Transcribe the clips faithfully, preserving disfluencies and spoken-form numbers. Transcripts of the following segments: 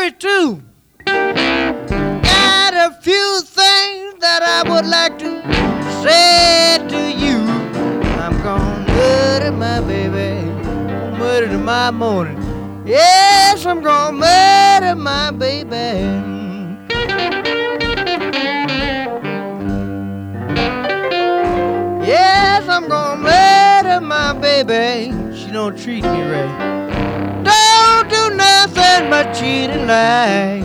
married too. Got a few things that I would like to say to you. I'm gonna murder my baby, murder tomorrow morning. Yes, I'm gonna murder my baby. Yes, I'm gonna murder my baby. She don't treat me right. Don't do nothing but cheat and lie.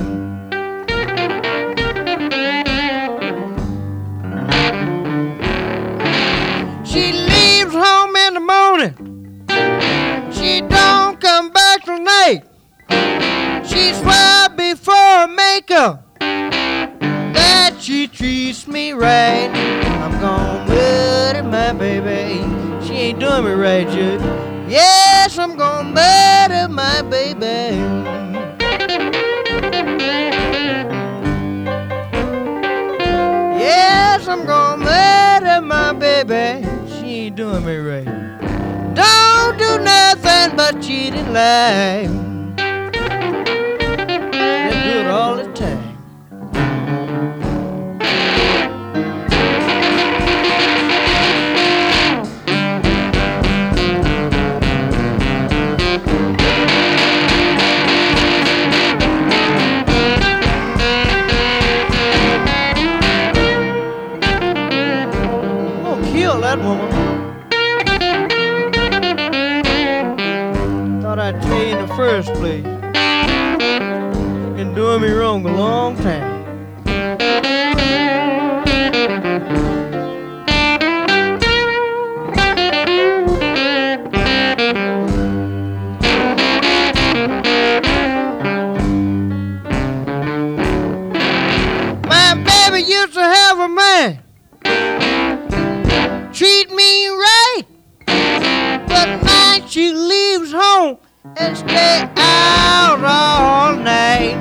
She leaves home in the morning. She don't come back till night. She swear before makeup that she treats me right. I'm gonna murder my baby. She ain't doing me right, Jude. Yes, I'm gonna murder my baby. Yes, I'm gonna murder my baby. She ain't doing me right. Don't do nothing but cheat and lie. They do it all the time. Kill that woman. Thought I'd tell you in the first place. Been doing me wrong a long time. My baby used to have a man treat me right, but night she leaves home and stay out all night.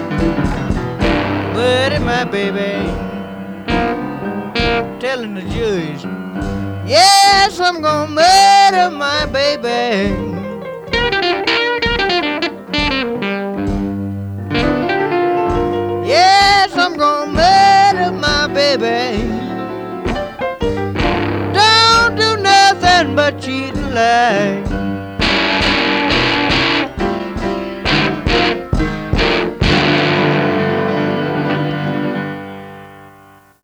Murder my baby, telling the judge, yes, I'm gonna murder my baby. Yes, I'm gonna murder my baby. But cheat and lie.